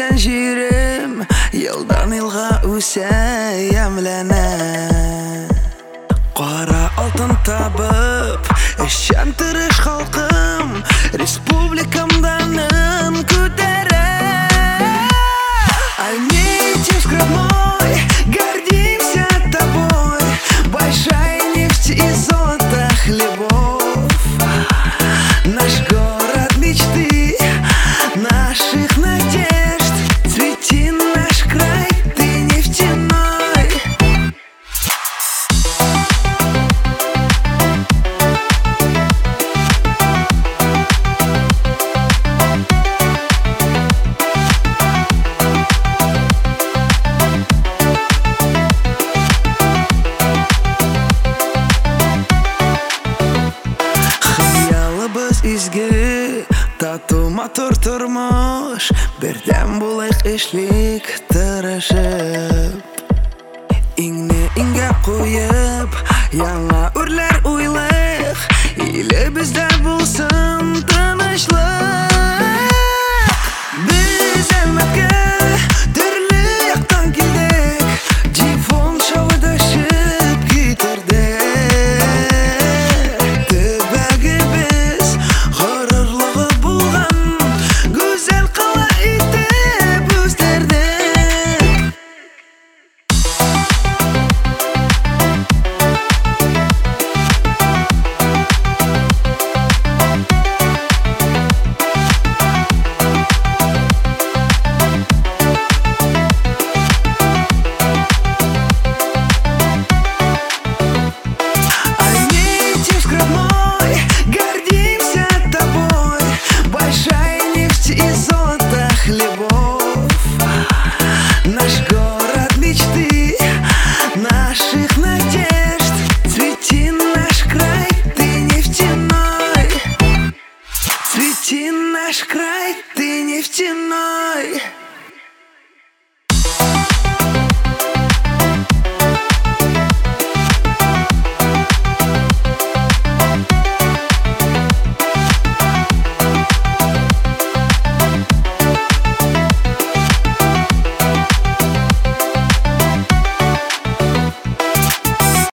Өскән җирем елдан елга үсә, ямьләнә. Кара алтын табып эшчән тырыш халкым республикамданым күтәрә. Альметьевск родной, гордимся тобой, большая нефть и золото хлебов. Наш город мечты, наших надежд, цвети наш край, ты нефтяной. Хыялыбыз изге, тату матур тормыш, бердәм булыйк эшлик тырышып. Иңне иңгә куеп, яңа үрләр